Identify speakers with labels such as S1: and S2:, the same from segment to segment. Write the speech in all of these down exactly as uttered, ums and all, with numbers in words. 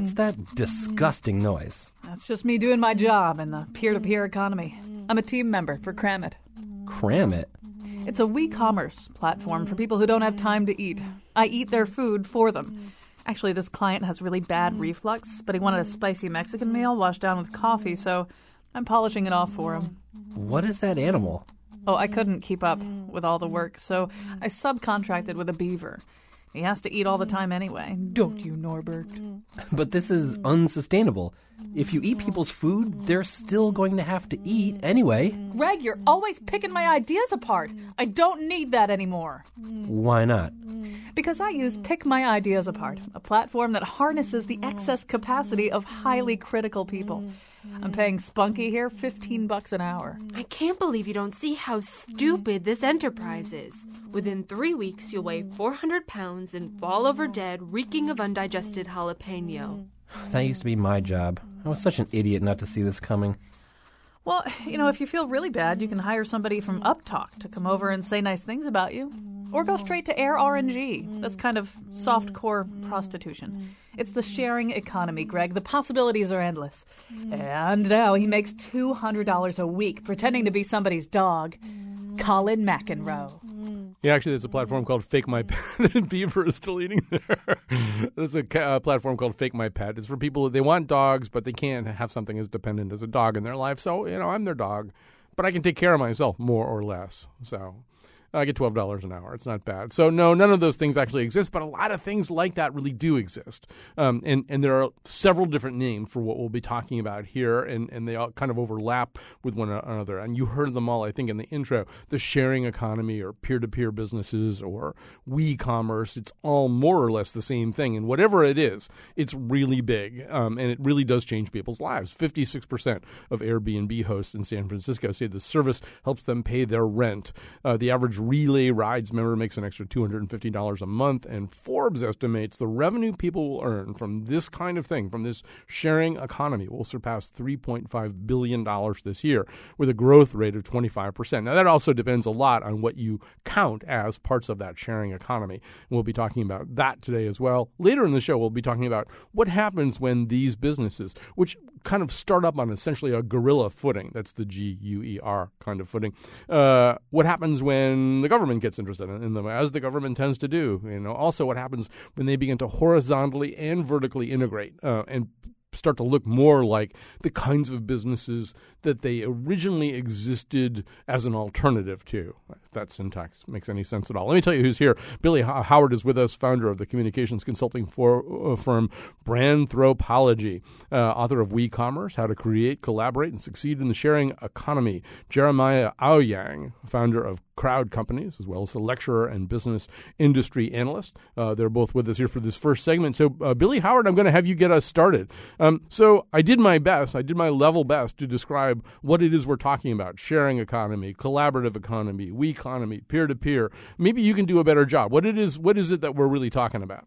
S1: What's that disgusting noise?
S2: That's just me doing my job in the peer-to-peer economy. I'm a team member for Cram It.
S1: Cram It?
S2: It's a WeCommerce platform for people who don't have time to eat. I eat their food for them. Actually, this client has really bad reflux, but he wanted a spicy Mexican meal washed down with coffee, so I'm polishing it off for him.
S1: What is that animal?
S2: Oh, I couldn't keep up with all the work, so I subcontracted with a beaver. He has to eat all the time anyway. Don't you, Norbert?
S1: But this is unsustainable. If you eat people's food, they're still going to have to eat anyway.
S2: Greg, you're always picking my ideas apart. I don't need that anymore.
S1: Why not?
S2: Because I use Pick My Ideas Apart, a platform that harnesses the excess capacity of highly critical people. I'm paying Spunky here fifteen bucks an hour.
S3: I can't believe you don't see how stupid this enterprise is. Within three weeks, you'll weigh four hundred pounds and fall over dead, reeking of undigested jalapeno.
S1: That used to be my job. I was such an idiot not to see this coming.
S2: Well, you know, if you feel really bad, you can hire somebody from Uptalk to come over and say nice things about you. Or go straight to Air R N G. That's kind of soft-core prostitution. It's the sharing economy, Greg. The possibilities are endless. And now he makes two hundred dollars a week pretending to be somebody's dog. Colin McEnroe.
S4: Yeah, actually, there's a platform called Fake My Pet, and Beaver is still eating there. There's a uh, platform called Fake My Pet. It's for people, they want dogs, but they can't have something as dependent as a dog in their life. So, you know, I'm their dog, but I can take care of myself more or less. So I get twelve dollars an hour. It's not bad. So, no, none of those things actually exist, but a lot of things like that really do exist. Um, and, and there are several different names for what we'll be talking about here, and, and they all kind of overlap with one another. And you heard them all, I think, in the intro. The sharing economy or peer-to-peer businesses or WeCommerce, it's all more or less the same thing. And whatever it is, it's really big, um, and it really does change people's lives. fifty-six percent of Airbnb hosts in San Francisco say the service helps them pay their rent. Uh, the average Relay Rides member makes an extra two hundred fifty dollars a month, and Forbes estimates the revenue people will earn from this kind of thing, from this sharing economy, will surpass three point five billion dollars this year, with a growth rate of twenty-five percent. Now, that also depends a lot on what you count as parts of that sharing economy. And we'll be talking about that today as well. Later in the show, we'll be talking about what happens when these businesses, which kind of start up on essentially a guerrilla footing, that's the G U E R kind of footing, uh, what happens when the government gets interested in them, as the government tends to do. You know, also what happens when they begin to horizontally and vertically integrate uh, and start to look more like the kinds of businesses that they originally existed as an alternative to. If that syntax makes any sense at all. Let me tell you who's here. Billy H- Howard is with us, founder of the communications consulting for, uh, firm Brandthropology, uh, author of WeCommerce, How to Create, Collaborate, and Succeed in the Sharing Economy. Jeremiah Aoyang, founder of Crowd Companies, as well as a lecturer and business industry analyst. Uh, they're both with us here for this first segment. So, uh, Billy Howard, I'm going to have you get us started. Um, so I did my best, I did my level best to describe what it is we're talking about: sharing economy, collaborative economy, we economy, peer-to-peer. Maybe you can do a better job. What it is, what is it that we're really talking about?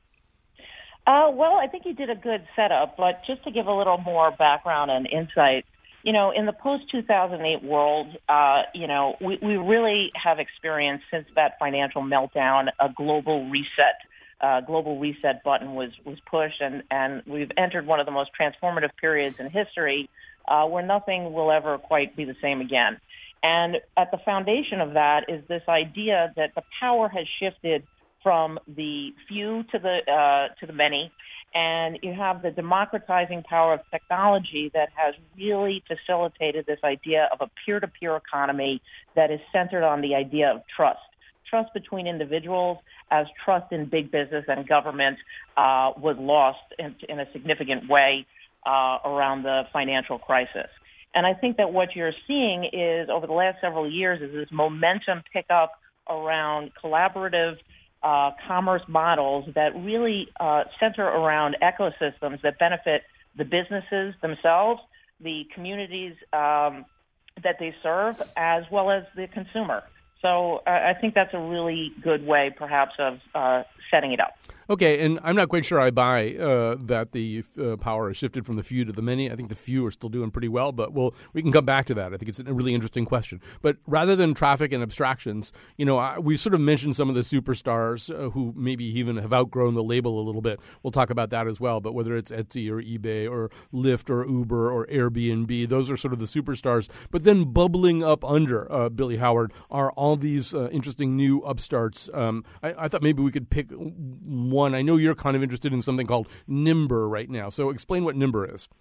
S5: Uh, well, I think you did a good setup, but just to give a little more background and insight, you know, in the post two thousand eight world, uh, you know, we, we really have experienced, since that financial meltdown, a global reset. Uh, global reset button was, was pushed, and, and we've entered one of the most transformative periods in history uh, where nothing will ever quite be the same again. And at the foundation of that is this idea that the power has shifted from the few to the uh, to the many, and you have the democratizing power of technology that has really facilitated this idea of a peer-to-peer economy that is centered on the idea of trust. Trust between individuals, as trust in big business and government uh, was lost in, in a significant way uh, around the financial crisis. And I think that what you're seeing is, over the last several years, is this momentum pick up around collaborative uh, commerce models that really uh, center around ecosystems that benefit the businesses themselves, the communities um, that they serve, as well as the consumer. So uh, I think that's a really good way, perhaps, of uh, setting it up.
S4: Okay, and I'm not quite sure I buy uh, that the uh, power has shifted from the few to the many. I think the few are still doing pretty well, but we'll, we can come back to that. I think it's a really interesting question. But rather than traffic and abstractions, you know, I, we sort of mentioned some of the superstars uh, who maybe even have outgrown the label a little bit. We'll talk about that as well. But whether it's Etsy or eBay or Lyft or Uber or Airbnb, those are sort of the superstars. But then bubbling up under, uh, Billy Howard, are all these uh, interesting new upstarts. Um, I, I thought maybe we could pick one. I know you're kind of interested in something called Nimber right now. So explain what Nimber is.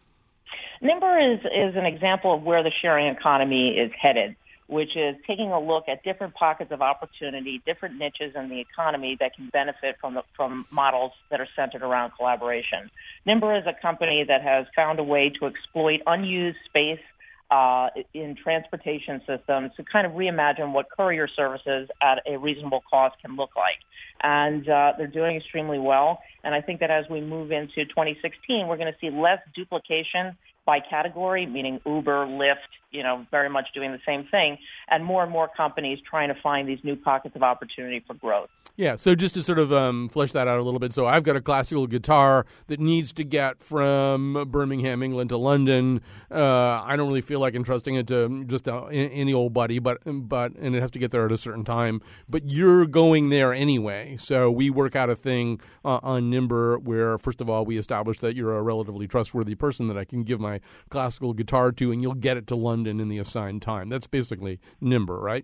S5: Nimber is, is an example of where the sharing economy is headed, which is taking a look at different pockets of opportunity, different niches in the economy that can benefit from the, from models that are centered around collaboration. Nimber is a company that has found a way to exploit unused space Uh, in transportation systems to kind of reimagine what courier services at a reasonable cost can look like. And uh, they're doing extremely well. And I think that as we move into twenty sixteen, we're going to see less duplication by category, meaning Uber, Lyft, you know, very much doing the same thing, and more and more companies trying to find these new pockets of opportunity for growth.
S4: Yeah, so just to sort of um, flesh that out a little bit, so I've got a classical guitar that needs to get from Birmingham, England to London. Uh, I don't really feel like entrusting it to just a, any old buddy, but but and it has to get there at a certain time. But you're going there anyway, so we work out a thing uh, on Nimber where, first of all, we establish that you're a relatively trustworthy person that I can give my classical guitar to, and you'll get it to London in the assigned time. That's basically Nimber, right?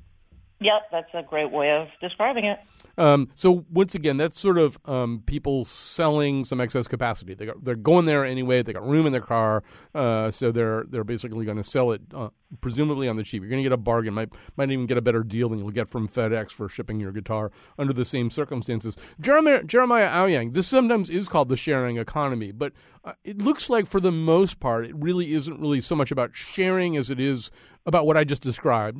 S5: Yep, that's a great way of describing it.
S4: Um, so once again, that's sort of um, people selling some excess capacity. They got, they're going there anyway. They got room in their car, uh, so they're they're basically going to sell it, uh, presumably on the cheap. You're going to get a bargain. Might might even get a better deal than you'll get from FedEx for shipping your guitar under the same circumstances. Jeremiah, Jeremiah Owyang, this sometimes is called the sharing economy, but uh, it looks like for the most part, it really isn't really so much about sharing as it is about what I just described.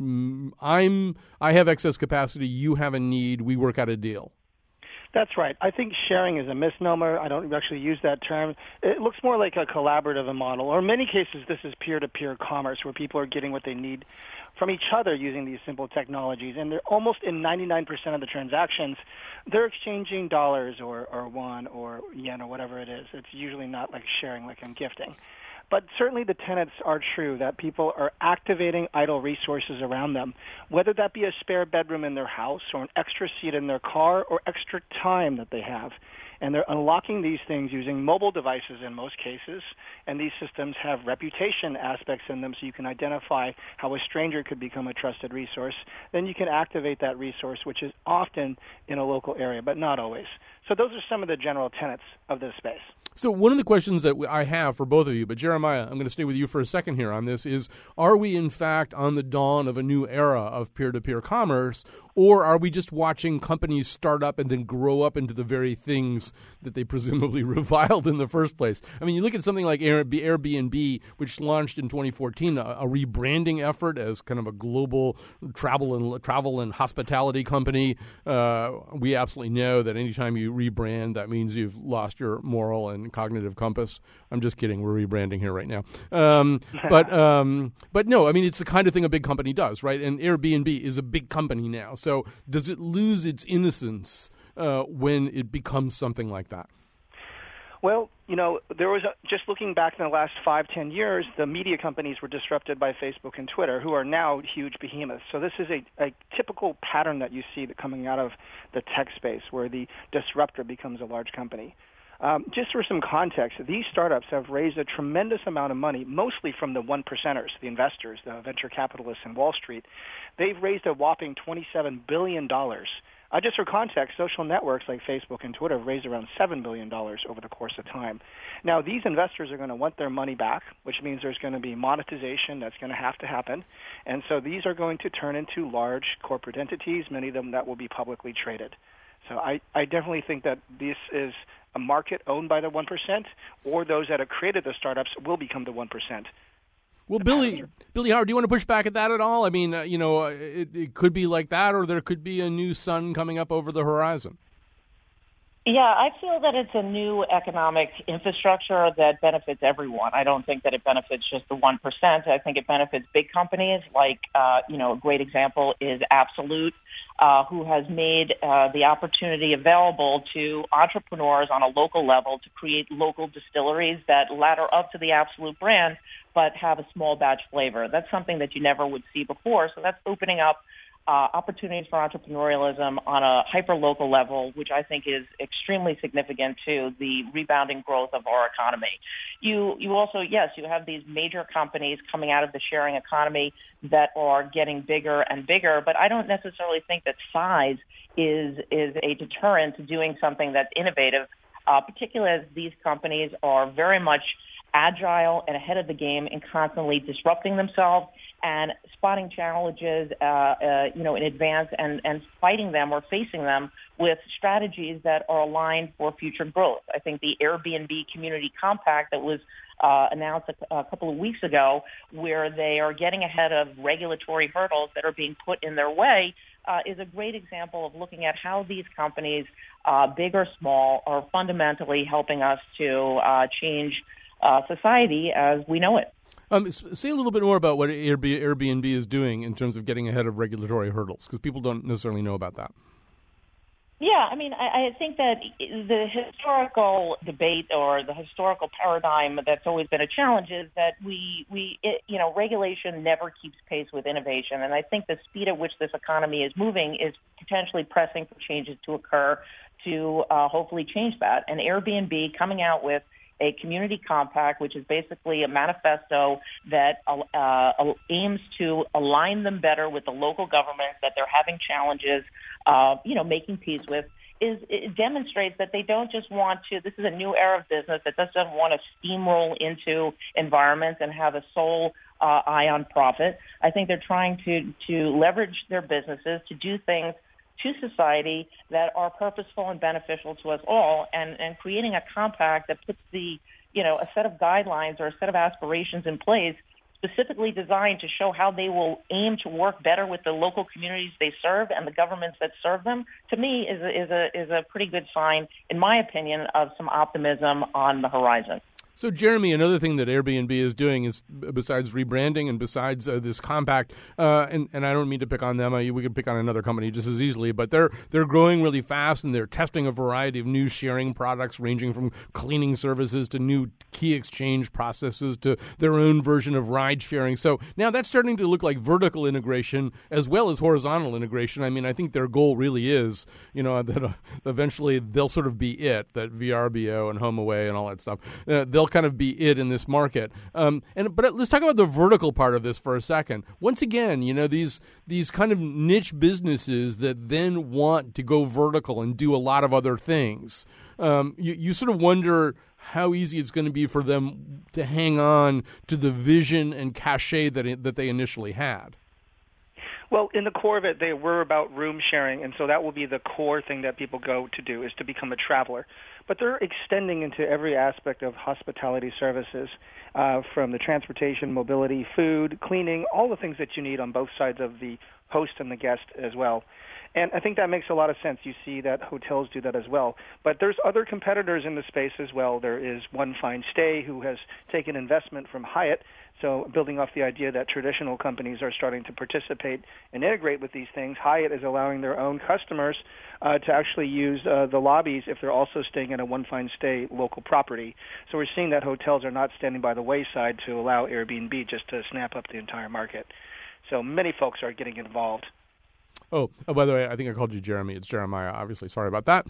S4: I'm I have excess capacity. You have a need. We work out a deal.
S6: That's right. I think sharing is a misnomer. I don't actually use that term. It looks more like a collaborative model, or in many cases, this is peer-to-peer commerce, where people are getting what they need from each other using these simple technologies. And they're almost in ninety-nine percent of the transactions, they're exchanging dollars or, or won or yen or whatever it is. It's usually not like sharing, like I'm gifting. But certainly the tenets are true, that people are activating idle resources around them, whether that be a spare bedroom in their house or an extra seat in their car or extra time that they have. And they're unlocking these things using mobile devices in most cases, and these systems have reputation aspects in them so you can identify how a stranger could become a trusted resource. Then you can activate that resource, which is often in a local area, but not always. So those are some of the general tenets of this space.
S4: So one of the questions that I have for both of you, but Jeremiah, I'm going to stay with you for a second here on this, is are we in fact on the dawn of a new era of peer-to-peer commerce, or are we just watching companies start up and then grow up into the very things that they presumably reviled in the first place? I mean, you look at something like Airbnb, which launched in twenty fourteen, a, a rebranding effort as kind of a global travel and travel and hospitality company. Uh, we absolutely know that anytime you rebrand, that means you've lost your moral and cognitive compass. I'm just kidding. We're rebranding here right now. Um, but um, but no, I mean, it's the kind of thing a big company does, right? And Airbnb is a big company now. So does it lose its innocence uh, when it becomes something like that?
S6: Well, you know, there was a, just looking back in the last five, ten years, the media companies were disrupted by Facebook and Twitter, who are now huge behemoths. So this is a, a typical pattern that you see that coming out of the tech space, where the disruptor becomes a large company. Um, just for some context, these startups have raised a tremendous amount of money, mostly from the one percenters, the investors, the venture capitalists in Wall Street. They've raised a whopping twenty-seven billion dollars. Uh, just for context, social networks like Facebook and Twitter have raised around seven billion dollars over the course of time. Now, these investors are going to want their money back, which means there's going to be monetization that's going to have to happen. And so these are going to turn into large corporate entities, many of them that will be publicly traded. So I, I definitely think that this is a market owned by the one percent, or those that have created the startups will become the one percent.
S4: Well, Billy, Billy Howard, do you want to push back at that at all? I mean, uh, you know, it, it could be like that, or there could be a new sun coming up over the horizon.
S5: Yeah, I feel that it's a new economic infrastructure that benefits everyone. I don't think that it benefits just the one percent. I think it benefits big companies like, uh, you know, a great example is Absolute, uh, who has made uh, the opportunity available to entrepreneurs on a local level to create local distilleries that ladder up to the Absolute brand but have a small batch flavor. That's something that you never would see before, so that's opening up Uh, opportunities for entrepreneurialism on a hyper-local level, which I think is extremely significant to the rebounding growth of our economy. You you also, yes, you have these major companies coming out of the sharing economy that are getting bigger and bigger, but I don't necessarily think that size is is a deterrent to doing something that's innovative, uh, particularly as these companies are very much agile and ahead of the game and constantly disrupting themselves and spotting challenges, uh, uh, you know, in advance and, and fighting them or facing them with strategies that are aligned for future growth. I think the Airbnb Community Compact that was uh, announced a, a couple of weeks ago, where they are getting ahead of regulatory hurdles that are being put in their way, uh, is a great example of looking at how these companies, uh, big or small, are fundamentally helping us to uh, change uh, society as we know it.
S4: Um, say a little bit more about what Airbnb is doing in terms of getting ahead of regulatory hurdles, because people don't necessarily know about that.
S5: Yeah, I mean, I, I think that the historical debate or the historical paradigm that's always been a challenge is that we, we it, you know, regulation never keeps pace with innovation. And I think the speed at which this economy is moving is potentially pressing for changes to occur to uh, hopefully change that. And Airbnb coming out with a community compact, which is basically a manifesto that uh, aims to align them better with the local governments that they're having challenges, uh, you know, making peace with, is it demonstrates that they don't just want to, this is a new era of business that doesn't want to steamroll into environments and have a sole uh, eye on profit. I think they're trying to, to leverage their businesses to do things to society that are purposeful and beneficial to us all, and, and creating a compact that puts the, you know, a set of guidelines or a set of aspirations in place specifically designed to show how they will aim to work better with the local communities they serve and the governments that serve them, to me is a, is a, is a pretty good sign, in my opinion, of some optimism on the horizon.
S4: So, Jeremy, another thing that Airbnb is doing is, besides rebranding and besides uh, this compact, uh, and, and I don't mean to pick on them, I, we could pick on another company just as easily, but they're they're growing really fast and they're testing a variety of new sharing products ranging from cleaning services to new key exchange processes to their own version of ride sharing. So now that's starting to look like vertical integration as well as horizontal integration. I mean, I think their goal really is, you know, that uh, eventually they'll sort of be it, that V R B O and HomeAway and all that stuff. Uh, they'll kind of be it in this market. Um, and but let's talk about the vertical part of this for a second. Once again, you know, these these kind of niche businesses that then want to go vertical and do a lot of other things. Um, you, you sort of wonder how easy it's going to be for them to hang on to the vision and cachet that it, that they initially had.
S6: Well, in the core of it, they were about room sharing, and so that will be the core thing that people go to do, is to become a traveler. But they're extending into every aspect of hospitality services, uh, from the transportation, mobility, food, cleaning, all the things that you need on both sides of the host and the guest as well. And I think that makes a lot of sense. You see that hotels do that as well. But there's other competitors in the space as well. There is One Fine Stay, who has taken investment from Hyatt, so building off the idea that traditional companies are starting to participate and integrate with these things. Hyatt is allowing their own customers uh, to actually use uh, the lobbies if they're also staying at a One Fine Stay local property. So we're seeing that hotels are not standing by the wayside to allow Airbnb just to snap up the entire market. So many folks are getting involved.
S4: Oh, oh, by the way, I think I called you Jeremy. It's Jeremiah, obviously. Sorry about that.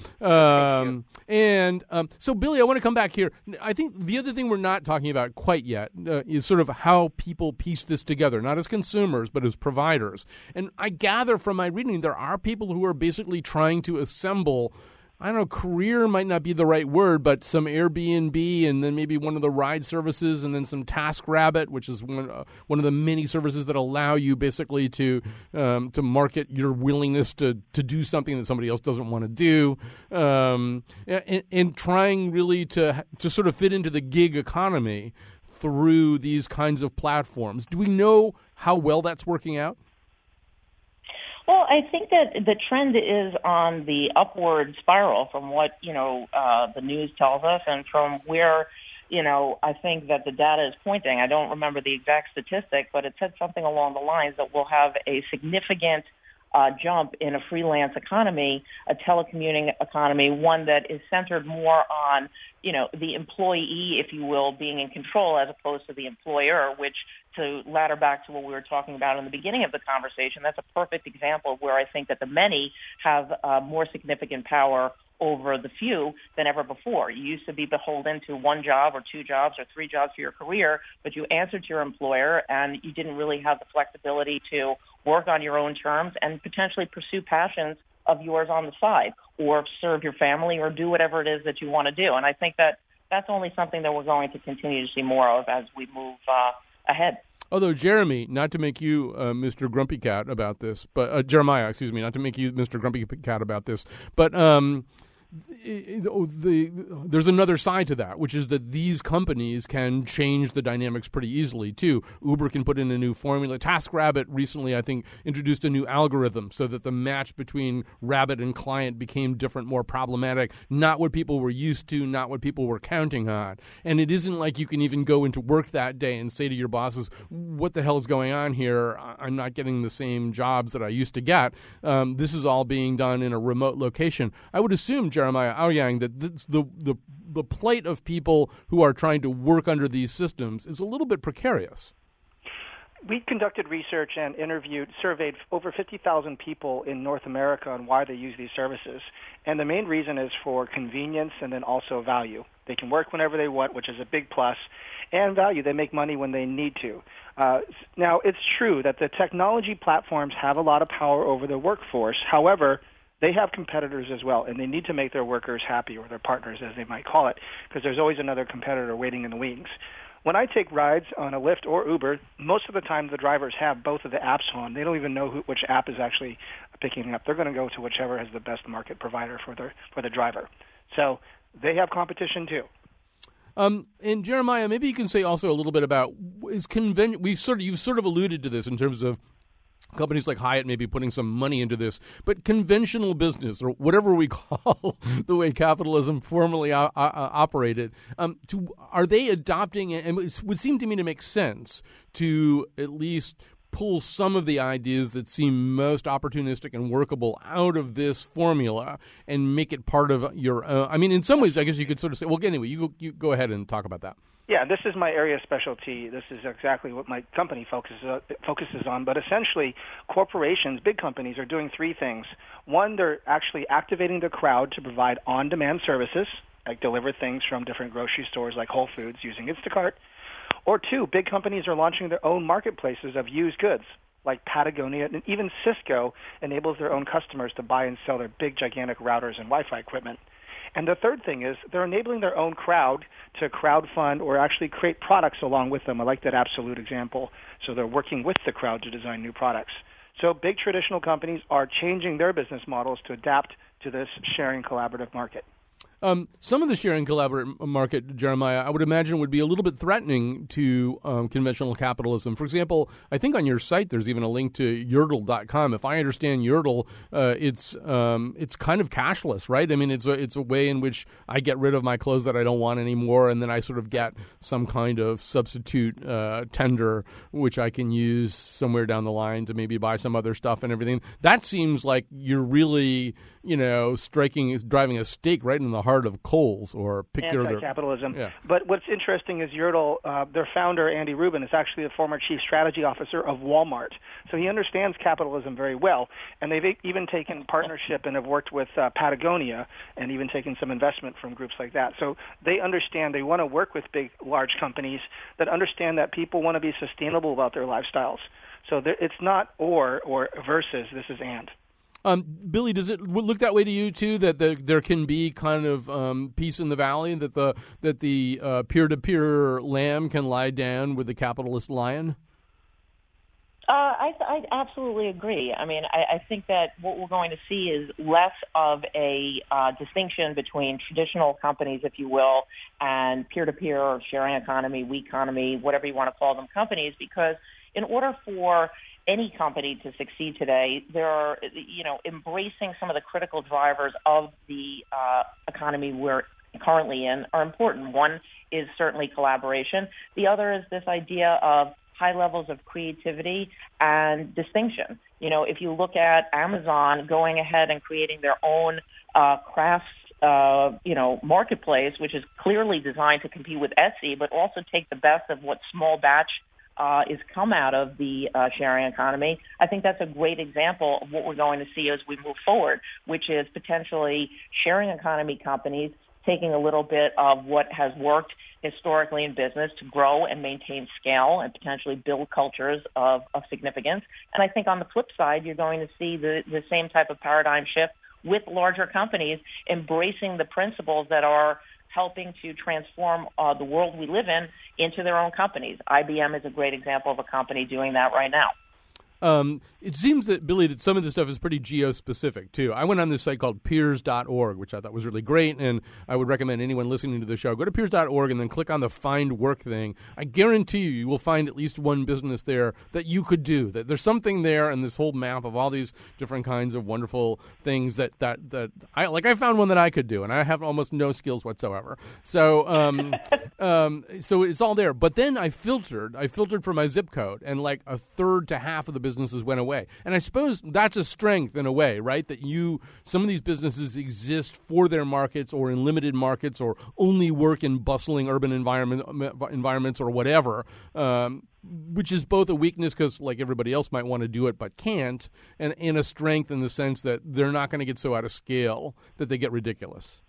S4: Um, and um, so, Billy, I want to come back here. I think the other thing we're not talking about quite yet uh, is sort of how people piece this together, not as consumers, but as providers. And I gather from my reading there are people who are basically trying to assemble, I don't know, career might not be the right word, but some Airbnb and then maybe one of the ride services and then some TaskRabbit, which is one, uh, one of the many services that allow you basically to um, to market your willingness to, to do something that somebody else doesn't want to do, um, and, and trying really to to sort of fit into the gig economy through these kinds of platforms. Do we know how well that's working out?
S5: Well, I think that the trend is on the upward spiral from what, you know, uh, the news tells us and from where, you know, I think that the data is pointing. I don't remember the exact statistic, but it said something along the lines that we'll have a significant uh, jump in a freelance economy, a telecommuting economy, one that is centered more on, you know, the employee, if you will, being in control as opposed to the employer, which to ladder back to what we were talking about in the beginning of the conversation, that's a perfect example of where I think that the many have uh, more significant power over the few than ever before. You used to be beholden to one job or two jobs or three jobs for your career, but you answered to your employer and you didn't really have the flexibility to work on your own terms and potentially pursue passions of yours on the side or serve your family or do whatever it is that you want to do. And I think that that's only something that we're going to continue to see more of as we move uh, ahead.
S4: Although, Jeremy, not to make you uh, Mister Grumpy Cat about this, but uh, Jeremiah, excuse me, not to make you Mister Grumpy Cat about this, but um, the, the, there's another side to that, which is that these companies can change the dynamics pretty easily, too. Uber can put in a new formula. TaskRabbit recently, I think, introduced a new algorithm so that the match between Rabbit and client became different, more problematic, not what people were used to, not what people were counting on. And it isn't like you can even go into work that day and say to your bosses, what the hell is going on here? I'm not getting the same jobs that I used to get. Um, this is all being done in a remote location. I would assume, Jeremiah Aoyang, that this, the, the the plight of people who are trying to work under these systems is a little bit precarious.
S6: We conducted research and interviewed, surveyed over fifty thousand people in North America on why they use these services. And the main reason is for convenience and then also value. They can work whenever they want, which is a big plus, and value. They make money when they need to. Uh, now, it's true that the technology platforms have a lot of power over the workforce. However, they have competitors as well, and they need to make their workers happy, or their partners, as they might call it, because there's always another competitor waiting in the wings. When I take rides on a Lyft or Uber, most of the time the drivers have both of the apps on. They don't even know who, which app is actually picking up. They're going to go to whichever has the best market provider for the for the driver. So they have competition too.
S4: Um, and Jeremiah, maybe you can say also a little bit about is conven- we sort of you've sort of alluded to this in terms of companies like Hyatt maybe putting some money into this, but conventional business, or whatever we call the way capitalism formerly o- o- operated, um, to, are they adopting, and it would seem to me to make sense to at least pull some of the ideas that seem most opportunistic and workable out of this formula and make it part of your own. I mean, in some ways, I guess you could sort of say, well, anyway, you go, you go ahead and talk about that.
S6: Yeah, this is my area of specialty. This is exactly what my company focuses uh, focuses on. But essentially, corporations, big companies, are doing three things. One, they're actually activating the crowd to provide on-demand services, like deliver things from different grocery stores like Whole Foods using Instacart. Or two, big companies are launching their own marketplaces of used goods, like Patagonia, and even Cisco enables their own customers to buy and sell their big, gigantic routers and Wi-Fi equipment. And the third thing is they're enabling their own crowd to crowdfund or actually create products along with them. I like that Absolute example. So they're working with the crowd to design new products. So big traditional companies are changing their business models to adapt to this sharing collaborative market.
S4: Um, some of the sharing collaborative market, Jeremiah, I would imagine would be a little bit threatening to um, conventional capitalism. For example, I think on your site there's even a link to Yerdle dot com. If I understand Yerdle, uh, it's um, it's kind of cashless, right? I mean, it's a, it's a way in which I get rid of my clothes that I don't want anymore, and then I sort of get some kind of substitute uh, tender, which I can use somewhere down the line to maybe buy some other stuff and everything. That seems like you're really, you know, striking, driving a stake right in the heart of Kohl's or pick your other
S6: anti-capitalism.
S4: Yeah.
S6: But what's interesting is Yerdle, uh, their founder, Andy Rubin, is actually the former chief strategy officer of Walmart. So he understands capitalism very well. And they've even taken partnership and have worked with uh, Patagonia and even taken some investment from groups like that. So they understand, they want to work with big, large companies that understand that people want to be sustainable about their lifestyles. So there, it's not or or versus, this is and.
S4: Um, Billy, does it look that way to you too? That the, there can be kind of um, peace in the valley, that the that the uh, peer-to-peer lamb can lie down with the capitalist lion?
S5: Uh, I, I absolutely agree. I mean, I, I think that what we're going to see is less of a uh, distinction between traditional companies, if you will, and peer-to-peer or sharing economy, we economy, whatever you want to call them, companies, because in order for any company to succeed today, there are, you know, embracing some of the critical drivers of the uh, economy we're currently in are important. One is certainly collaboration. The other is this idea of high levels of creativity and distinction. You know, if you look at Amazon going ahead and creating their own uh, crafts, uh, you know, marketplace, which is clearly designed to compete with Etsy, but also take the best of what small batch uh, is come out of the uh, sharing economy. I think that's a great example of what we're going to see as we move forward, which is potentially sharing economy companies taking a little bit of what has worked historically in business to grow and maintain scale and potentially build cultures of, of significance. And I think on the flip side, you're going to see the, the same type of paradigm shift with larger companies embracing the principles that are helping to transform uh, the world we live in into their own companies. I B M is a great example of a company doing that right now.
S4: Um, it seems that, Billy, that some of this stuff is pretty geo-specific, too. I went on this site called peers dot org, which I thought was really great, and I would recommend anyone listening to the show, go to peers dot org and then click on the Find Work thing. I guarantee you, you will find at least one business there that you could do. That there's something there in this whole map of all these different kinds of wonderful things that, that, that I, like I found one that I could do, and I have almost no skills whatsoever. So, um, um, so it's all there. But then I filtered, I filtered for my zip code, and like a third to half of the businesses went away. And I suppose that's a strength in a way, right? That you, some of these businesses exist for their markets or in limited markets or only work in bustling urban environment, environments or whatever, um, which is both a weakness because like everybody else might want to do it but can't, and, and a strength in the sense that they're not going to get so out of scale that they get ridiculous.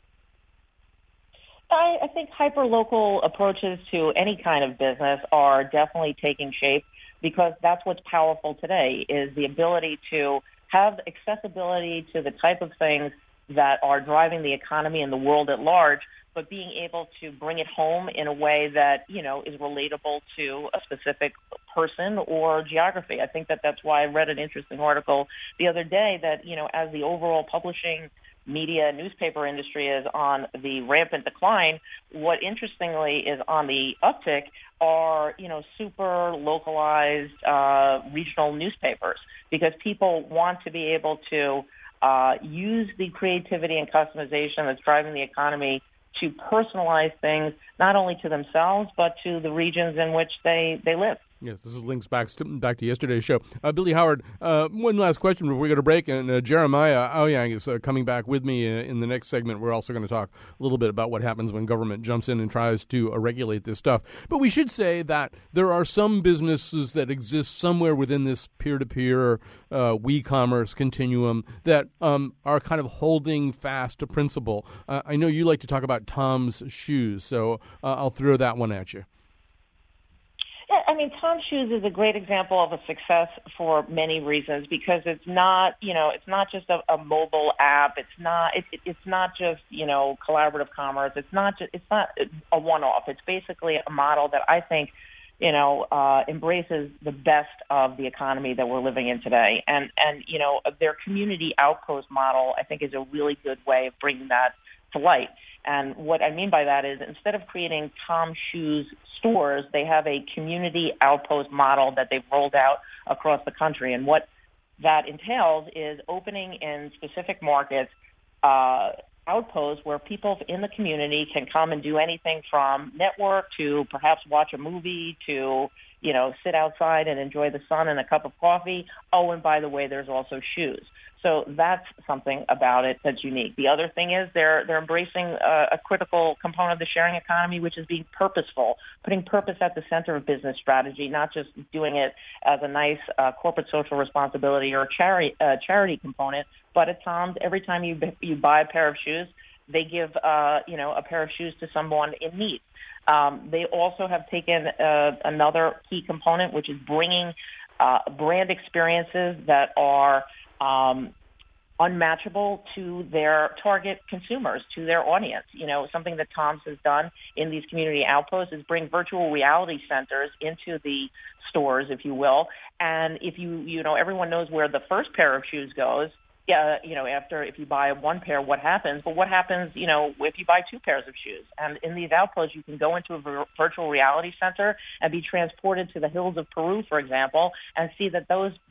S5: I, I think hyper-local approaches to any kind of business are definitely taking shape, because that's what's powerful today, is the ability to have accessibility to the type of things that are driving the economy and the world at large, but being able to bring it home in a way that, you know, is relatable to a specific person or geography. I think that that's why I read an interesting article the other day that, you know, as the overall publishing media newspaper industry is on the rampant decline, what interestingly is on the uptick are, you know, super localized uh, regional newspapers, because people want to be able to uh, use the creativity and customization that's driving the economy to personalize things not only to themselves but to the regions in which they, they live.
S4: Yes, this is links back to, back to yesterday's show. Uh, Billy Howard, uh, one last question before we go to break. And uh, Jeremiah Aoyang is uh, coming back with me uh, in the next segment. We're also going to talk a little bit about what happens when government jumps in and tries to uh, regulate this stuff. But we should say that there are some businesses that exist somewhere within this peer-to-peer uh, WeCommerce continuum that um, are kind of holding fast to principle. Uh, I know you like to talk about Tom's Shoes, so uh, I'll throw that one at you.
S5: Yeah, I mean, Tom's Shoes is a great example of a success for many reasons, because it's not, you know, it's not just a, a mobile app. It's not, it, it, it's not just, you know, collaborative commerce. It's not just, it's not a one-off. It's basically a model that I think, you know, uh, embraces the best of the economy that we're living in today. And, and, you know, their community outpost model, I think, is a really good way of bringing that to light. And what I mean by that is, instead of creating Tom's Shoes stores, they have a community outpost model that they've rolled out across the country. And what that entails is opening in specific markets uh, outposts where people in the community can come and do anything from network to perhaps watch a movie to, you know, sit outside and enjoy the sun and a cup of coffee. Oh, and by the way, there's also shoes. So that's something about it that's unique. The other thing is they're they're embracing a, a critical component of the sharing economy, which is being purposeful, putting purpose at the center of business strategy, not just doing it as a nice uh, corporate social responsibility or charity uh, charity component. But at Tom's, every time you you buy a pair of shoes, they give uh, you know a pair of shoes to someone in need. Um, they also have taken uh, another key component, which is bringing uh, brand experiences that are Um, unmatchable to their target consumers, to their audience. You know, something that Tom's has done in these community outposts is bring virtual reality centers into the stores, if you will. And if you, you know, everyone knows where the first pair of shoes goes. Yeah, you know, after if you buy one pair, what happens? But what happens, you know, if you buy two pairs of shoes? And in these outposts, you can go into a vir- virtual reality center and be transported to the hills of Peru, for example, and see that those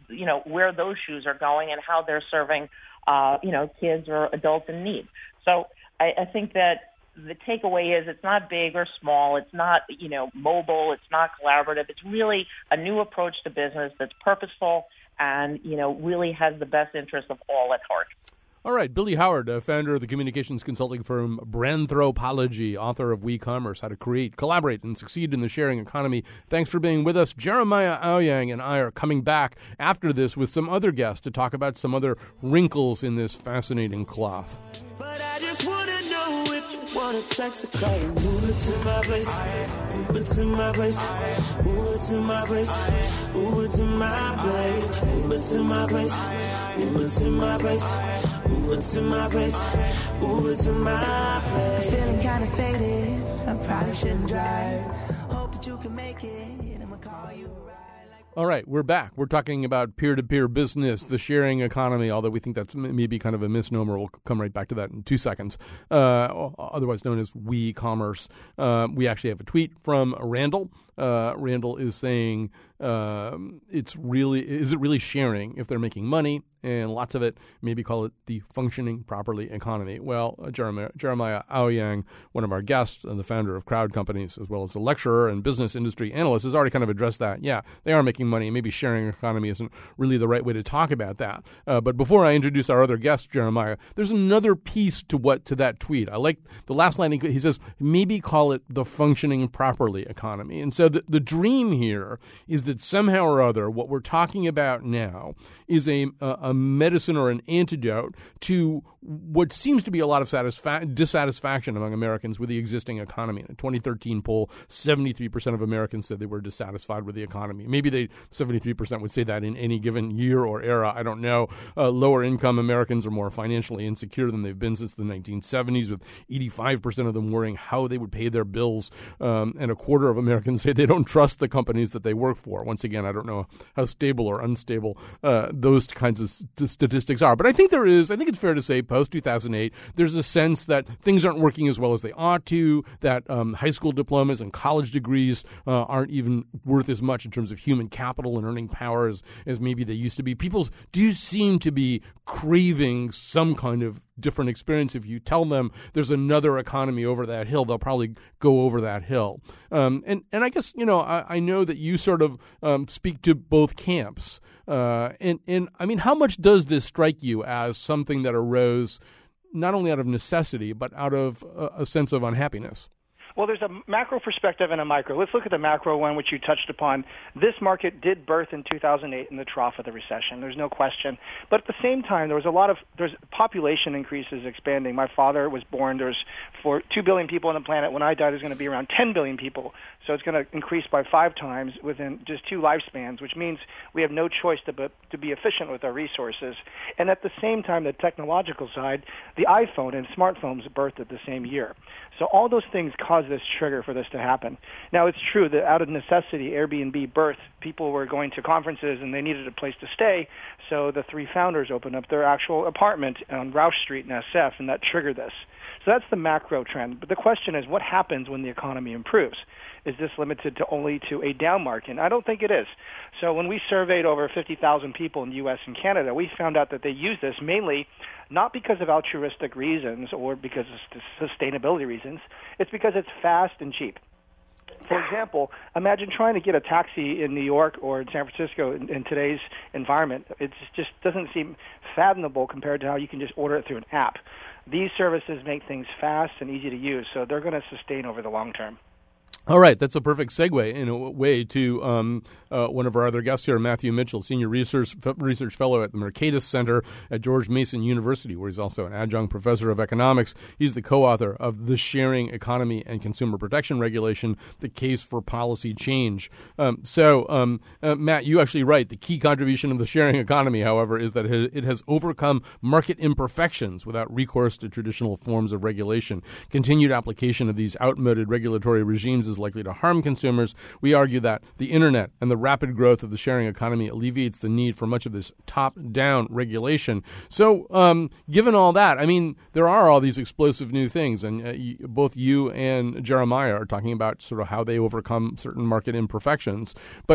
S5: you know, where those shoes are going and how they're serving, uh, you know, kids or adults in need. So I, I think that the takeaway is it's not big or small. It's not, you know, mobile. It's not collaborative. It's really a new approach to business that's purposeful and, you know, really has the best interest of all at heart.
S4: All right, Billy Howard, uh, founder of the communications consulting firm Branthropology, author of WeCommerce, How to Create, Collaborate, and Succeed in the Sharing Economy. Thanks for being with us. Jeremiah Owyang and I are coming back after this with some other guests to talk about some other wrinkles in this fascinating cloth.
S7: But I just want to know if you want to text a call. Move it to my place. Move it to my place. Move it to my place. Move it to my place. Move it to my place. Move it to my place. Move it to my place. Move it to my place. Feeling kind of faded. I probably shouldn't drive. Hope that you can make it. I'ma call you.
S4: All right, we're back. We're talking about peer-to-peer business, the sharing economy, although we think that's maybe kind of a misnomer. We'll come right back to that in two seconds, uh, otherwise known as WeCommerce. Uh, we actually have a tweet from Randall. Uh, Randall is saying, um, it's really, is it really sharing if they're making money? And lots of it, maybe call it the functioning properly economy. Well, uh, Jeremiah, Jeremiah Owyang, one of our guests and the founder of Crowd Companies, as well as a lecturer and business industry analyst, has already kind of addressed that. Yeah, they are making money. Maybe sharing economy isn't really the right way to talk about that. Uh, but before I introduce our other guest, Jeremiah, there's another piece to what to that tweet. I like the last line. He, he says, maybe call it the functioning properly economy. And so the, the dream here is that somehow or other, what we're talking about now is a, a, a medicine or an antidote to what seems to be a lot of satisfa- dissatisfaction among Americans with the existing economy. In a twenty thirteen poll, seventy-three percent of Americans said they were dissatisfied with the economy. Maybe they seventy-three percent would say that in any given year or era. I don't know. Uh, lower income Americans are more financially insecure than they've been since the nineteen seventies, with eighty-five percent of them worrying how they would pay their bills. Um, and a quarter of Americans say they don't trust the companies that they work for. Once again, I don't know how stable or unstable uh, those kinds of st- statistics are. But I think there is, I think it's fair to say, post two thousand eight, there's a sense that things aren't working as well as they ought to, that um, high school diplomas and college degrees uh, aren't even worth as much in terms of human capital and earning power as, as maybe they used to be. People do seem to be craving some kind of different experience. If you tell them there's another economy over that hill, they'll probably go over that hill. Um, and, and I guess, you know, I, I know that you sort of um, speak to both camps. Uh, and, and I mean, how much does this strike you as something that arose not only out of necessity, but out of a, a sense of unhappiness?
S6: Well, there's a macro perspective and a micro. Let's look at the macro one, which you touched upon. This market did birth in two thousand eight in the trough of the recession. There's no question. But at the same time, there was a lot of there's population increases expanding. My father was born. There's for two billion people on the planet. When I die, there's going to be around ten billion people. So it's going to increase by five times within just two lifespans, which means we have no choice to be, to be efficient with our resources. And at the same time, the technological side, the iPhone and smartphones birthed at the same year. So all those things cause this trigger for this to happen. Now, it's true that out of necessity, Airbnb birthed. People were going to conferences and they needed a place to stay, so the three founders opened up their actual apartment on Roush Street in S F, and that triggered this. So that's the macro trend. But the question is, what happens when the economy improves? Is this limited to only to a down market? I don't think it is. So when we surveyed over fifty thousand people in the U S and Canada, we found out that they use this mainly not because of altruistic reasons or because of sustainability reasons. It's because it's fast and cheap. For example, imagine trying to get a taxi in New York or in San Francisco in, in today's environment. It just doesn't seem fathomable compared to how you can just order it through an app. These services make things fast and easy to use, so they're going to sustain over the long term.
S4: All right, that's a perfect segue in a way to um, uh, one of our other guests here, Matthew Mitchell, Senior Research Research Fellow at the Mercatus Center at George Mason University, where he's also an adjunct professor of economics. He's the co-author of The Sharing Economy and Consumer Protection Regulation, The Case for Policy Change. Um, so, um, uh, Matt, you actually write, the key contribution of the sharing economy, however, is that it has overcome market imperfections without recourse to traditional forms of regulation. Continued application of these outmoded regulatory regimes is likely to harm consumers. We argue that the internet and the rapid growth of the sharing economy alleviates the need for much of this top-down regulation. So, um, given all that, I mean, there are all these explosive new things, and uh, y- both you and Jeremiah are talking about sort of how they overcome certain market imperfections. But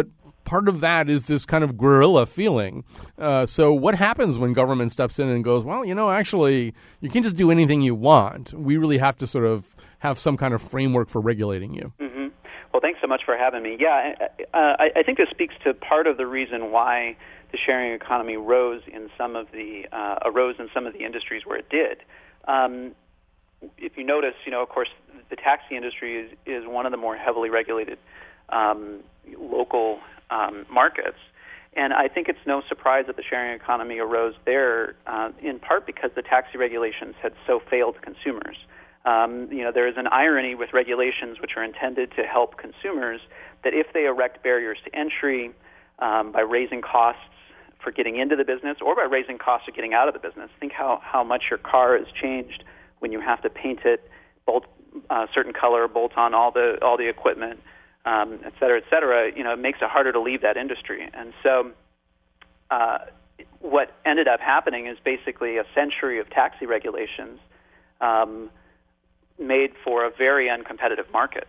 S4: part of that is this kind of guerrilla feeling. Uh, so what happens when government steps in and goes, well, you know, actually, you can't just do anything you want. We really have to sort of have some kind of framework for regulating you.
S8: Mm-hmm. Well, thanks so much for having me. Yeah, uh, I, I think this speaks to part of the reason why the sharing economy rose in some of the uh, arose in some of the industries where it did. Um, if you notice, you know, of course, the taxi industry is, is one of the more heavily regulated um, local um, markets. And I think it's no surprise that the sharing economy arose there, uh, in part because the taxi regulations had so failed consumers. Um, you know, there is an irony with regulations which are intended to help consumers that if they erect barriers to entry um, by raising costs for getting into the business or by raising costs of getting out of the business, think how, how much your car has changed when you have to paint it, bolt uh, certain color, bolt on all the all the equipment, um, et cetera, et cetera. You know, it makes it harder to leave that industry. And so uh, what ended up happening is basically a century of taxi regulations um, made for a very uncompetitive market.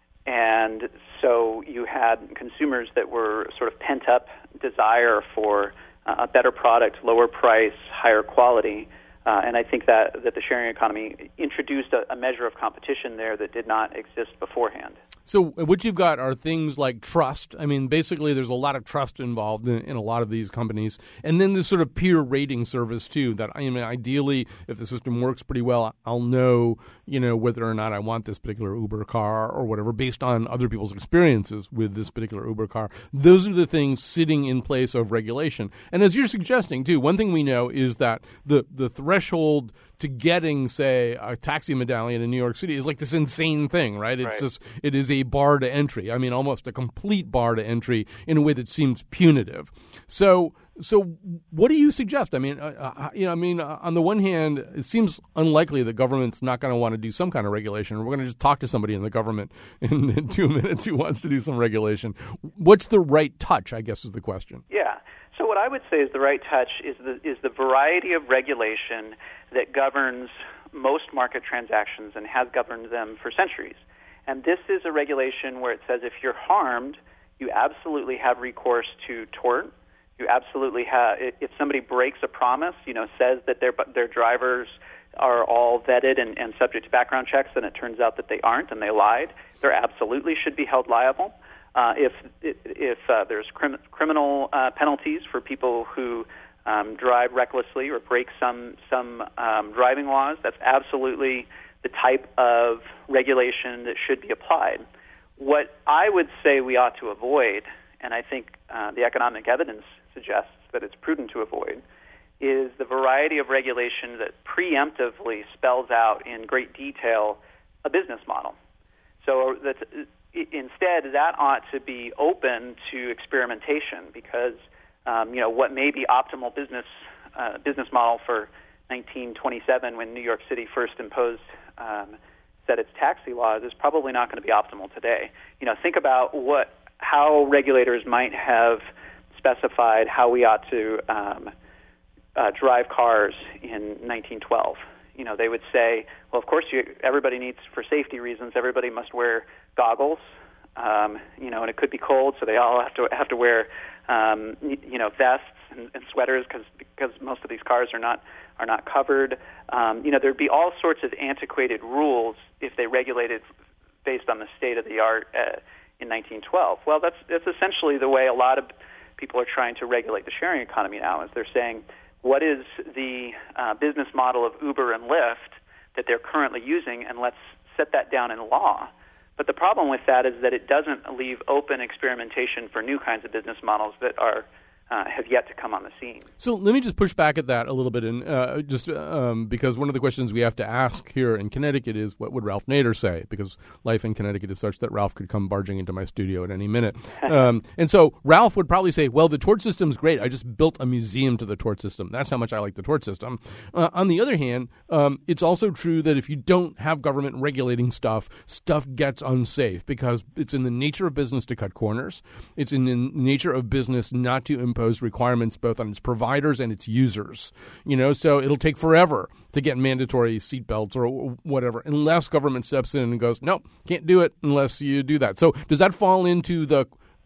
S8: And so you had consumers that were sort of pent-up desire for uh, a better product, lower price, higher quality. Uh, and I think that, that the sharing economy introduced a, a measure of competition there that did not exist beforehand.
S4: So what you've got are things like trust. I mean, basically, there's a lot of trust involved in, in a lot of these companies. And then this sort of peer rating service, too, that, I mean, ideally, if the system works pretty well, I'll know, you know, whether or not I want this particular Uber car or whatever based on other people's experiences with this particular Uber car. Those are the things sitting in place of regulation. And as you're suggesting, too, one thing we know is that the, the threshold to getting, say, a taxi medallion in New York City is like this insane thing, right? It's
S8: right.
S4: just, it is a bar to entry. I mean, almost a complete bar to entry in a way that seems punitive. So, so what do you suggest? I mean, uh, you know, I mean, uh, on the one hand, it seems unlikely that government's not going to want to do some kind of regulation. We're going to just talk to somebody in the government in, in two minutes who wants to do some regulation. What's the right touch, I guess, is the question.
S8: Yeah. So what I would say is the right touch is the is the variety of regulation that governs most market transactions and has governed them for centuries. And this is a regulation where it says if you're harmed, you absolutely have recourse to tort. You absolutely have, if somebody breaks a promise, you know, says that their their drivers are all vetted and, and subject to background checks, and it turns out that they aren't and they lied, there absolutely should be held liable. Uh, if if uh, there's crim- criminal uh, penalties for people who um, drive recklessly or break some some um, driving laws, that's absolutely the type of regulation that should be applied. What I would say we ought to avoid, and I think uh, the economic evidence suggests that it's prudent to avoid, is the variety of regulation that preemptively spells out in great detail a business model. So that's instead, that ought to be open to experimentation because, um, you know, what may be optimal business uh, business model for nineteen twenty-seven when New York City first imposed um, set its taxi laws is probably not going to be optimal today. You know, think about what how regulators might have specified how we ought to um, uh, drive cars in nineteen twelve. You know, they would say, well, of course, you, everybody needs, for safety reasons, everybody must wear goggles. Um, you know, and it could be cold, so they all have to have to wear, um, you know, vests and, and sweaters because because most of these cars are not are not covered. Um, you know, there'd be all sorts of antiquated rules if they regulated based on the state of the art uh, in nineteen twelve. Well, that's that's essentially the way a lot of people are trying to regulate the sharing economy now. Is they're saying, what is the uh, business model of Uber and Lyft that they're currently using, and let's set that down in law. But the problem with that is that it doesn't leave open experimentation for new kinds of business models that are uh, have yet to come on the scene.
S4: So let me just push back at that a little bit, and uh, just um, because one of the questions we have to ask here in Connecticut is, what would Ralph Nader say? Because life in Connecticut is such that Ralph could come barging into my studio at any minute. um, and so Ralph would probably say, well, the tort system's great. I just built a museum to the tort system. That's how much I like the tort system. Uh, on the other hand, um, it's also true that if you don't have government regulating stuff, stuff gets unsafe because it's in the nature of business to cut corners. It's in the nature of business not to impose requirements both on its providers and its users. You know, so it'll take forever to get mandatory seatbelts or whatever unless government steps in and goes, nope, can't do it unless you do that. So does that fall into the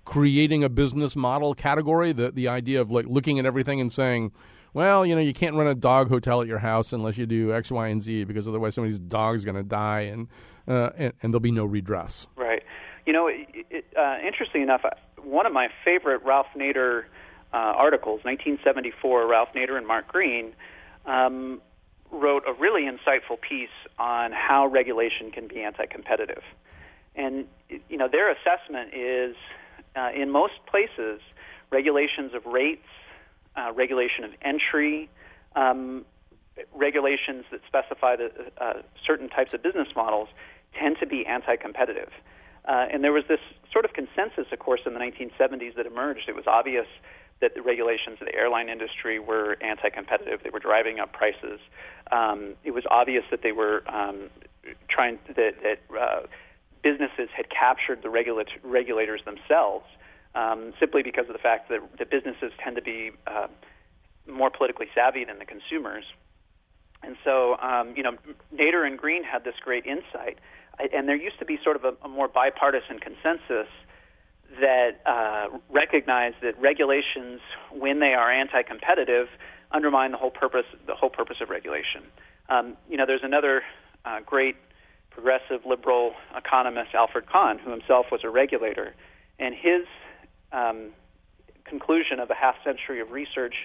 S4: creating a business model category, the the idea of like looking at everything and saying, well, you know, you can't run a dog hotel at your house unless you do X, Y, and Z, because otherwise somebody's dog's going to die, and, uh, and and there'll be no redress.
S8: Right. You know, it, it, uh, interesting enough, one of my favorite Ralph Nader uh, articles, nineteen seventy-four, Ralph Nader and Mark Green, um, wrote a really insightful piece on how regulation can be anti-competitive. And, you know, their assessment is, uh, in most places, regulations of rates, Uh, regulation of entry, um, regulations that specify the, uh, certain types of business models tend to be anti-competitive. Uh, and there was this sort of consensus, of course, in the nineteen seventies that emerged. It was obvious that the regulations of the airline industry were anti-competitive. They were driving up prices. Um, it was obvious that they were um, trying to, that, that uh, businesses had captured the regula- regulators themselves. Um, simply because of the fact that the businesses tend to be uh, more politically savvy than the consumers. And so, um, you know, Nader and Green had this great insight, I, and there used to be sort of a, a more bipartisan consensus that uh, recognized that regulations, when they are anti-competitive, undermine the whole purpose, the whole purpose of regulation. Um, you know, there's another uh, great progressive liberal economist, Alfred Kahn, who himself was a regulator, and his Um, conclusion of a half century of research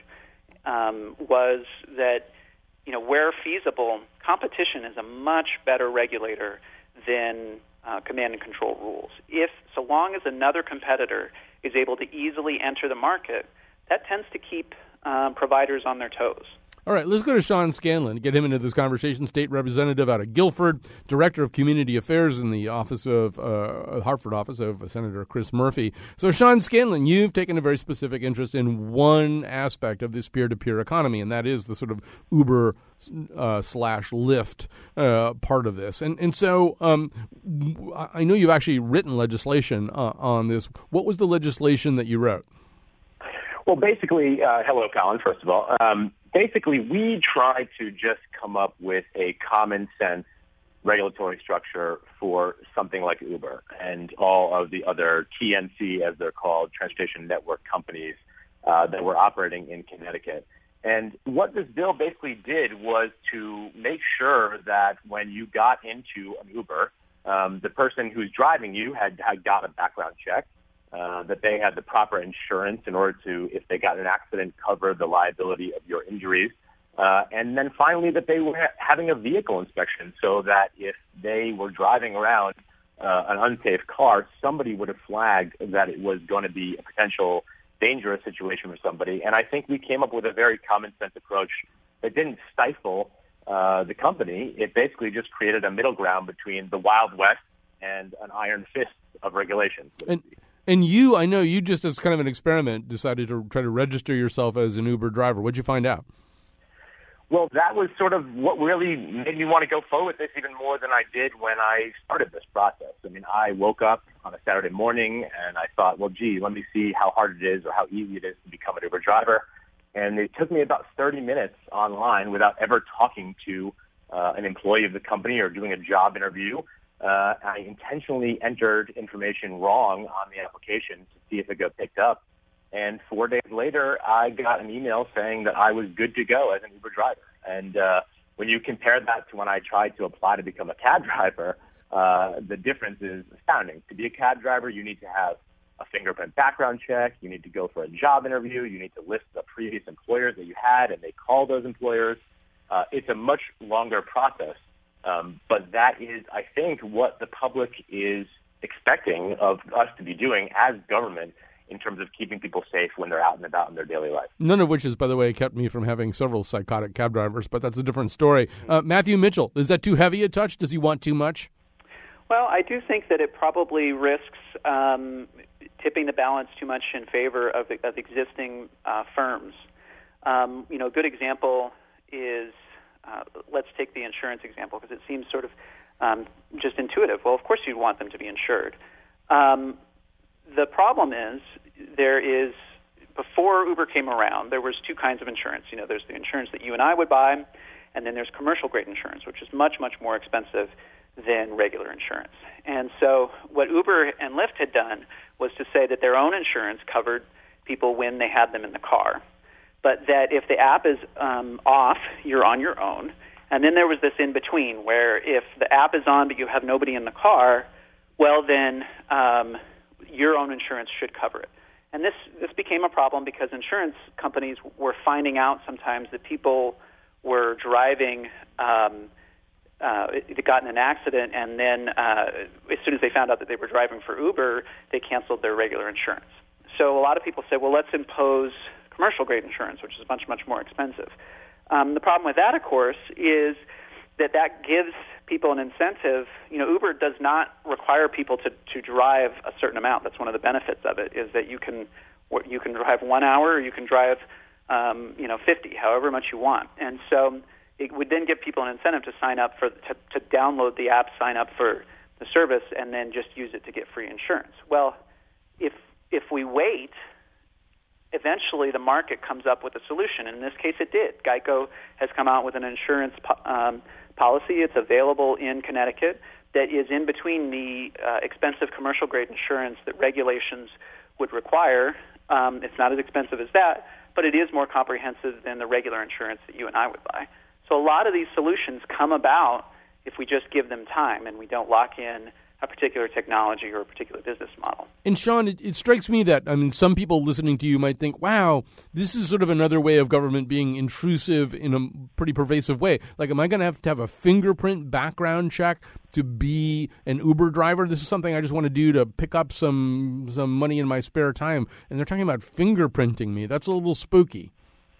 S8: um, was that, you know, where feasible, competition is a much better regulator than uh, command and control rules. If, so long as another competitor is able to easily enter the market, that tends to keep um, providers on their toes.
S4: All right, let's go to Sean Scanlon, get him into this conversation, state representative out of Guilford, director of community affairs in the office of uh, Hartford office of Senator Chris Murphy. So, Sean Scanlon, you've taken a very specific interest in one aspect of this peer-to-peer economy, and that is the sort of Uber uh, slash Lyft uh, part of this. And and so um, I know you've actually written legislation uh, on this. What was the legislation that you wrote?
S9: Well, basically, uh, hello, Colin, first of all. Um, basically, we try to just come up with a common sense regulatory structure for something like Uber and all of the other T N C, as they're called, transportation network companies uh, that were operating in Connecticut. And what this bill basically did was to make sure that when you got into an Uber, um, the person who's driving you had, had got a background check. Uh, that they had the proper insurance in order to, if they got in an accident, cover the liability of your injuries. Uh, and then finally that they were ha- having a vehicle inspection so that if they were driving around uh, an unsafe car, somebody would have flagged that it was going to be a potential dangerous situation for somebody. And I think we came up with a very common sense approach that didn't stifle uh, the company. It basically just created a middle ground between the Wild West and an iron fist of regulations.
S4: And- And you, I know you just as kind of an experiment decided to try to register yourself as an Uber driver. What'd you find out?
S9: Well, that was sort of what really made me want to go forward with this even more than I did when I started this process. I mean, I woke up on a Saturday morning and I thought, well, gee, let me see how hard it is or how easy it is to become an Uber driver. And it took me about thirty minutes online without ever talking to uh, an employee of the company or doing a job interview. Uh, I intentionally entered information wrong on the application to see if it got picked up. And four days later, I got an email saying that I was good to go as an Uber driver. And uh, when you compare that to when I tried to apply to become a cab driver, uh, the difference is astounding. To be a cab driver, you need to have a fingerprint background check. You need to go for a job interview. You need to list the previous employers that you had, and they call those employers. Uh, it's a much longer process. Um, but that is, I think, what the public is expecting of us to be doing as government in terms of keeping people safe when they're out and about in their daily life.
S4: None of which has, by the way, kept me from having several psychotic cab drivers, but that's a different story. Uh, Matthew Mitchell, is that too heavy a touch? Does he want too much?
S8: Well, I do think that it probably risks um, tipping the balance too much in favor of, of existing uh, firms. Um, you know, a good example is Uh, let's take the insurance example because it seems sort of um, just intuitive. Well, of course you'd want them to be insured. Um, the problem is there is, before Uber came around, there was two kinds of insurance. You know, there's the insurance that you and I would buy, and then there's commercial grade insurance, which is much, much more expensive than regular insurance. And so what Uber and Lyft had done was to say that their own insurance covered people when they had them in the car, but that if the app is um, off, you're on your own. And then there was this in-between where if the app is on but you have nobody in the car, well, then um, your own insurance should cover it. And this, this became a problem because insurance companies were finding out sometimes that people were driving, um, uh, they got in an accident, and then uh, as soon as they found out that they were driving for Uber, they canceled their regular insurance. So a lot of people say, well, let's impose commercial-grade insurance, which is much, much more expensive. Um, the problem with that, of course, is that that gives people an incentive. You know, Uber does not require people to, to drive a certain amount. That's one of the benefits of it, is that you can you can drive one hour or you can drive, um, you know, fifty, however much you want. And so it would then give people an incentive to sign up for to, to download the app, sign up for the service, and then just use it to get free insurance. Well, if if we wait, eventually the market comes up with a solution. In this case, it did. Geico has come out with an insurance po- um, policy. It's available in Connecticut that is in between the uh, expensive commercial-grade insurance that regulations would require. Um, it's not as expensive as that, but it is more comprehensive than the regular insurance that you and I would buy. So a lot of these solutions come about if we just give them time and we don't lock in a particular technology or a particular business model.
S4: And Sean, it, it strikes me that, I mean, some people listening to you might think, wow, this is sort of another way of government being intrusive in a pretty pervasive way. Like, am I going to have to have a fingerprint background check to be an Uber driver? This is something I just want to do to pick up some some money in my spare time. And they're talking about fingerprinting me. That's a little spooky.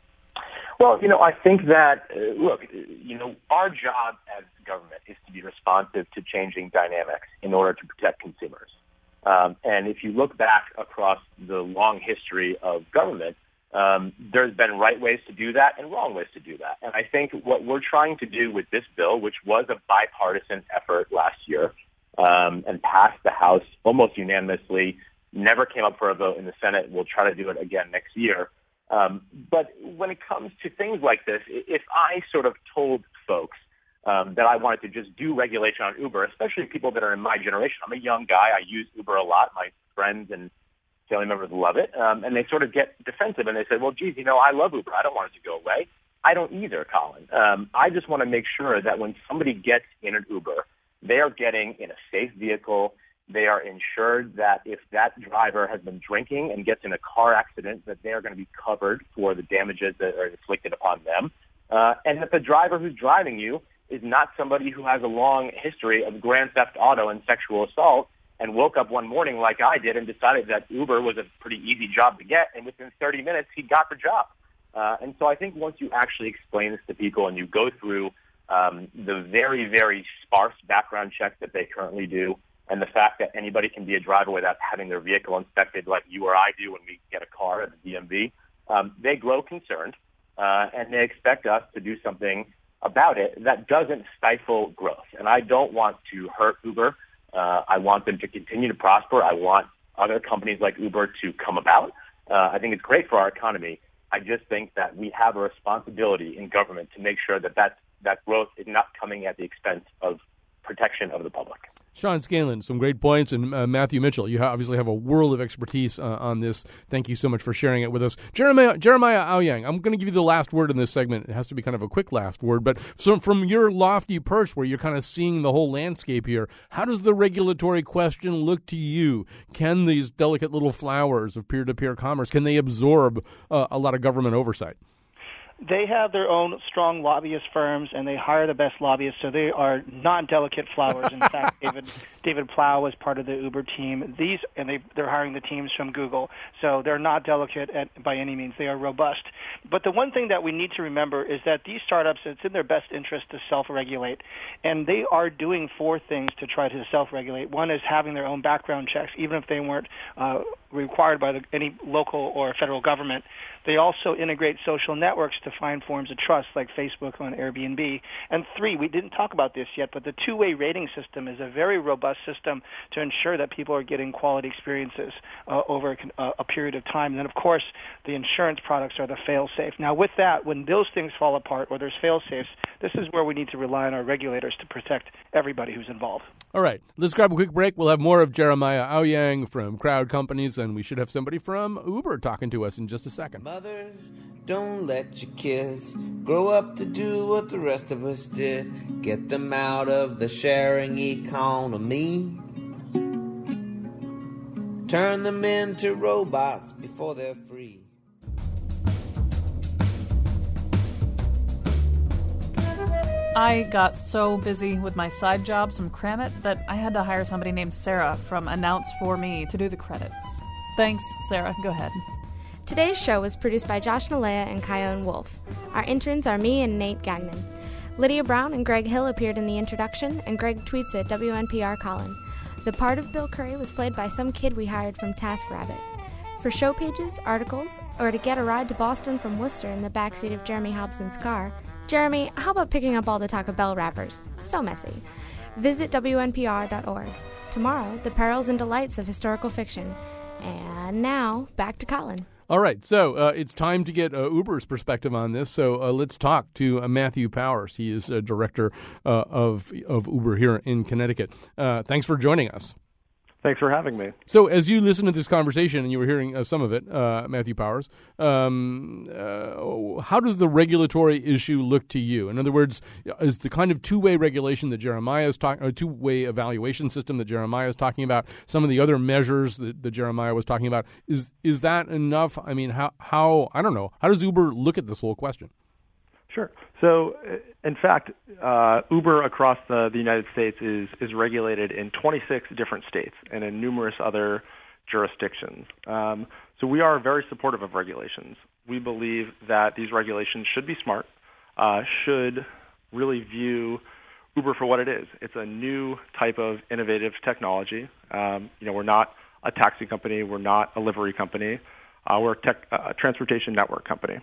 S9: Well, you know, I think that, uh, look, you know, our job as government is to be responsive to changing dynamics in order to protect consumers. Um, and if you look back across the long history of government, um, there's been right ways to do that and wrong ways to do that. And I think what we're trying to do with this bill, which was a bipartisan effort last year um, and passed the House almost unanimously, never came up for a vote in the Senate. We'll try to do it again next year. Um, but when it comes to things like this, if I sort of told folks um, that I wanted to just do regulation on Uber, especially people that are in my generation, I'm a young guy, I use Uber a lot, my friends and family members love it, um, and they sort of get defensive and they say, well, geez, you know, I love Uber, I don't want it to go away. I don't either, Colin. Um, I just want to make sure that when somebody gets in an Uber, they are getting in a safe vehicle. They are ensured that if that driver has been drinking and gets in a car accident, that they are going to be covered for the damages that are inflicted upon them. Uh, and that the driver who's driving you is not somebody who has a long history of grand theft auto and sexual assault and woke up one morning like I did and decided that Uber was a pretty easy job to get, and within thirty minutes he got the job. Uh, and so I think once you actually explain this to people and you go through um, the very, very sparse background check that they currently do, and the fact that anybody can be a driver without having their vehicle inspected like you or I do when we get a car at the D M V, um, they grow concerned, uh, and they expect us to do something about it that doesn't stifle growth. And I don't want to hurt Uber. Uh, I want them to continue to prosper. I want other companies like Uber to come about. Uh, I think it's great for our economy. I just think that we have a responsibility in government to make sure that that, that growth is not coming at the expense of protection of the public.
S4: Sean Scanlon, some great points, and uh, Matthew Mitchell, you ha- obviously have a world of expertise uh, on this. Thank you so much for sharing it with us. Jeremiah, Jeremiah Owyang, I'm going to give you the last word in this segment. It has to be kind of a quick last word, but so from your lofty perch where you're kind of seeing the whole landscape here, how does the regulatory question look to you? Can these delicate little flowers of peer-to-peer commerce, can they absorb uh, a lot of government oversight?
S6: They have their own strong lobbyist firms, and they hire the best lobbyists, so they are not delicate flowers. In fact, David David Plow was part of the Uber team. These and they they're hiring the teams from Google, so they're not delicate at, by any means. They are robust. But the one thing that we need to remember is that these startups, it's in their best interest to self-regulate, and they are doing four things to try to self-regulate. One is having their own background checks, even if they weren't uh, required by the, any local or federal government. They also integrate social networks to find forms of trust, like Facebook on Airbnb. And three, we didn't talk about this yet, but the two-way rating system is a very robust system to ensure that people are getting quality experiences uh, over a, a period of time. And then, of course, the insurance products are the fail-safe. Now, with that, when those things fall apart or there's fail-safes, this is where we need to rely on our regulators to protect everybody who's involved.
S4: All right, let's grab a quick break. We'll have more of Jeremiah Aoyang from Crowd Companies, and we should have somebody from Uber talking to us in just a second.
S10: Mothers, don't let your kids grow up to do what the rest of us did. Get them out of the sharing economy. Turn them into robots before they're free.
S2: I got so busy with my side jobs from Cramit that I had to hire somebody named Sarah from Announce For Me to do the credits. Thanks, Sarah. Go ahead.
S11: Today's show was produced by Josh Nalea and Kyone Wolf. Our interns are me and Nate Gagnon. Lydia Brown and Greg Hill appeared in the introduction, and Greg tweets at W N P R Colin. The part of Bill Curry was played by some kid we hired from TaskRabbit. For show pages, articles, or to get a ride to Boston from Worcester in the backseat of Jeremy Hobson's car, Jeremy, how about picking up all the Taco Bell wrappers? So messy. Visit W N P R dot org. Tomorrow, the perils and delights of historical fiction. And now, back to Colin.
S4: All right, so uh, it's time to get uh, Uber's perspective on this. So uh, let's talk to uh, Matthew Powers. He is uh, director uh, of of Uber here in Connecticut. Uh, thanks for joining us.
S12: Thanks for having me.
S4: So as you listen to this conversation, and you were hearing uh, some of it, uh, Matthew Powers, um, uh, how does the regulatory issue look to you? In other words, is the kind of two-way regulation that Jeremiah is talking, or two-way evaluation system that Jeremiah is talking about, some of the other measures that, that Jeremiah was talking about, is is that enough? I mean, how, how, I don't know, how does Uber look at this whole question?
S12: Sure. So, in fact, uh, Uber across the, the United States is, is regulated in twenty-six different states and in numerous other jurisdictions. Um, so we are very supportive of regulations. We believe that these regulations should be smart, uh, should really view Uber for what it is. It's a new type of innovative technology. Um, you know, we're not a taxi company. We're not a livery company. Uh, we're a, tech, a transportation network company.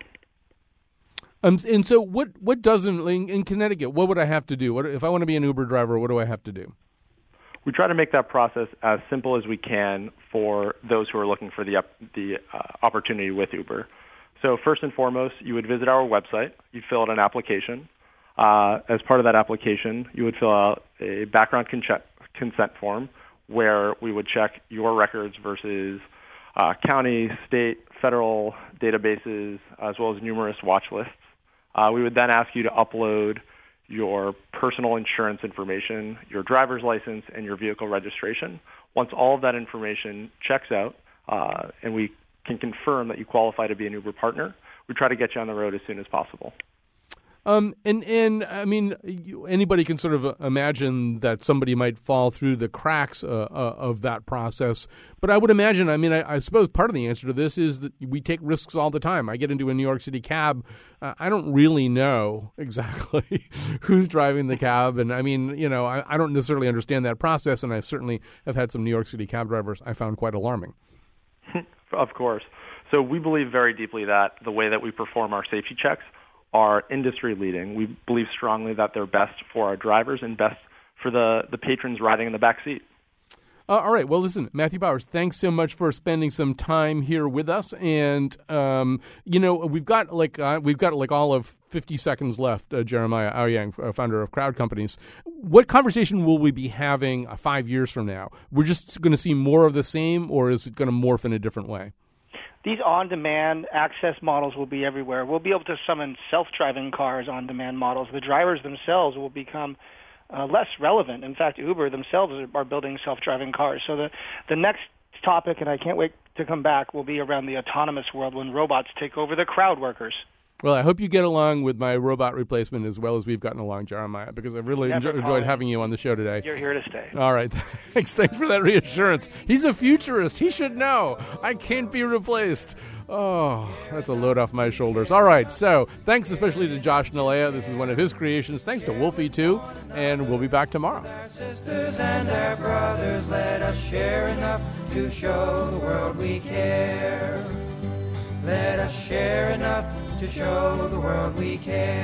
S4: Um, and so what, what doesn't, in, in Connecticut, what would I have to do? What, if I want to be an Uber driver, what do I have to do?
S12: We try to make that process as simple as we can for those who are looking for the, the uh, opportunity with Uber. So first and foremost, you would visit our website. You'd fill out an application. Uh, as part of that application, you would fill out a background consent, consent form where we would check your records versus uh, county, state, federal databases, as well as numerous watch lists. Uh, we would then ask you to upload your personal insurance information, your driver's license, and your vehicle registration. Once all of that information checks out uh, and we can confirm that you qualify to be an Uber partner, we try to get you on the road as soon as possible.
S4: Um, and, and I mean, you, anybody can sort of imagine that somebody might fall through the cracks uh, uh, of that process. But I would imagine, I mean, I, I suppose part of the answer to this is that we take risks all the time. I get into a New York City cab. Uh, I don't really know exactly who's driving the cab. And I mean, you know, I, I don't necessarily understand that process. And I certainly have had some New York City cab drivers I found quite alarming.
S12: Of course. So we believe very deeply that the way that we perform our safety checks are industry leading. We believe strongly that they're best for our drivers and best for the, the patrons riding in the back seat.
S4: Uh, all right. Well, listen, Matthew Powers, thanks so much for spending some time here with us. And um, you know, we've got like uh, we've got like all of fifty seconds left. Uh, Jeremiah Aoyang, founder of Crowd Companies. What conversation will we be having uh, five years from now? We're just going to see more of the same, or is it going to morph in a different way?
S6: These on-demand access models will be everywhere. We'll be able to summon self-driving cars on-demand models. The drivers themselves will become uh, less relevant. In fact, Uber themselves are building self-driving cars. So the, the next topic, and I can't wait to come back, will be around the autonomous world when robots take over the crowd workers.
S4: Well, I hope you get along with my robot replacement as well as we've gotten along, Jeremiah, because I've really enjo- enjoyed having you on the show today.
S6: You're here to stay.
S4: All right. Thanks. Thanks for that reassurance. He's a futurist. He should know. I can't be replaced. Oh, that's a load off my shoulders. All right. So thanks especially to Josh Nalea. This is one of his creations. Thanks to Wolfie, too. And we'll be back tomorrow.
S7: Our sisters and our brothers, let us share enough to show the world we care. Let us share enough to show the world we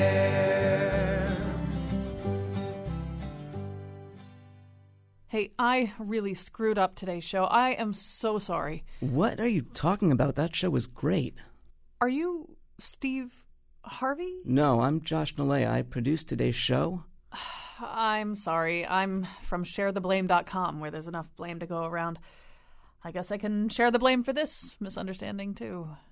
S7: care.
S2: Hey, I really screwed up today's show. I am so sorry.
S13: What are you talking about? That show was great.
S2: Are you Steve Harvey?
S13: No, I'm Josh Nalea. I produced today's show.
S2: I'm sorry. I'm from share the blame dot com, where there's enough blame to go around. I guess I can share the blame for this misunderstanding, too.